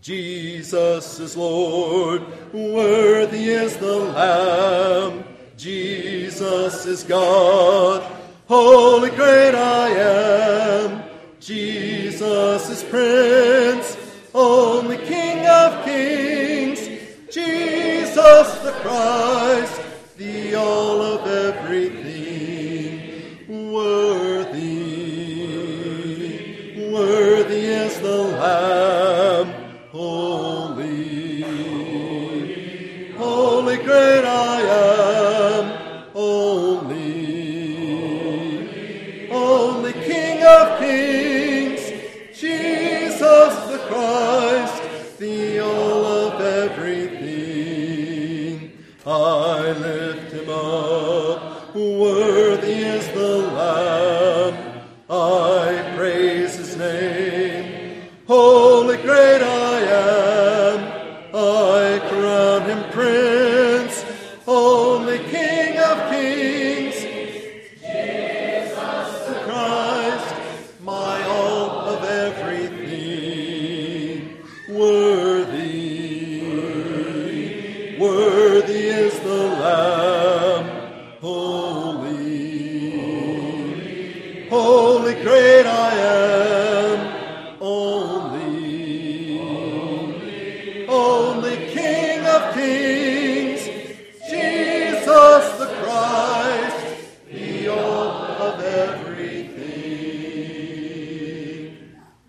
Jesus is Lord, worthy is the Lamb. Jesus is God, holy great I am. Jesus is Prince, only King of kings. Jesus the Christ, the all of everything. Worthy is the Lamb. Holy great I am. Only King of kings. Jesus the Christ, the all of everything. I lift him up, worthy is the Lamb. I praise his name, holy great I am. I crown him Prince, only King of kings. Jesus the Christ, my all of everything. Worthy is the Lamb. Holy great I am. Only King of kings.